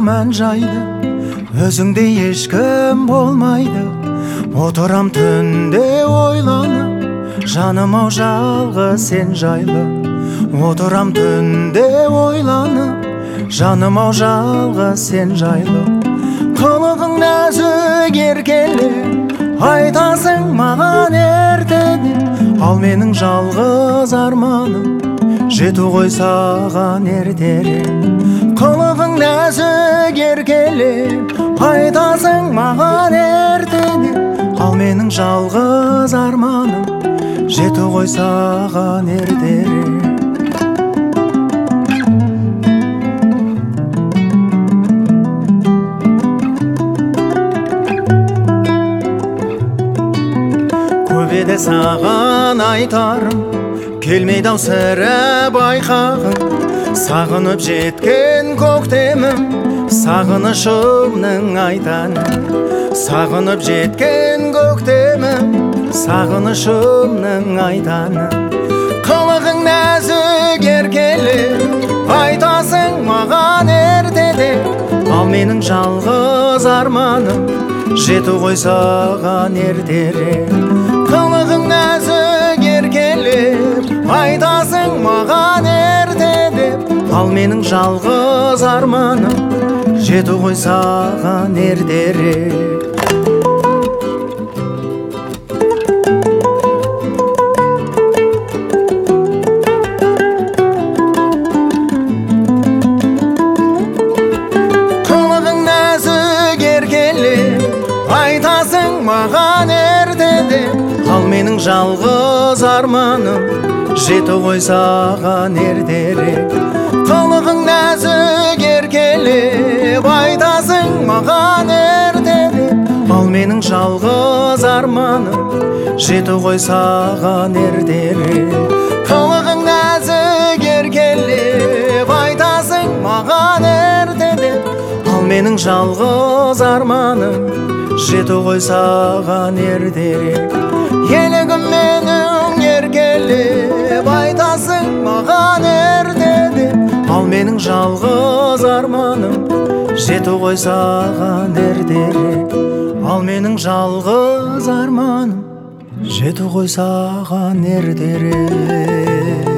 мән жайды, өзіңдей ешкім болмайды. Отырам түнде ойланып, жаным ау жалғыз сен жайлы. Отырам түнде ойланып, жаным ау жалғыз сен жайлы. Қылығың нәзік еркеле, айтасың маған ертеде. Ал менің жалғыз арманым, жету ғой саған ертерек. Қылығың нәзік еркеле, айтасың маған ертеде. Ал менің жалғыз арманым, жету ғой саған ертерек. Көбеде саған айтарым, келмейді-ау сірә байқағым. Сағынып жеткен көктемім, сағынышымның айтаным. Сағынып жеткен көктемім, сағынышымның айтаным. Қылығың нәзік еркеле, айтасың маған ертеде. Ал менің жалғыз арманым, жету ғой саған ертерек. Қылығың нәзік еркеле, айтасың маған ертеде. Ал менің жалғыз арманым, жету ғой саған ертерек. Қылығың нәзік еркеле, айтасың маған ертеде. Ал менің жалғыз арманым, жету ғой саған ертерек. Қылығың нәзік еркеле, айтасың маған ертеде. Ал менің жалғыз арманым, жету ғой саған ертерек. Қылығың нәзік еркеле, айтасың маған ертеде. Ал менің жалғыз арманым, жету ғой саған ертерек. Елігім менің еркелеп, айтасың маған ертеде. Ал менің жалғыз арманым, жету ғой саған ертерек. Ал менің жалғыз арманым, жету ғой саған ертерек.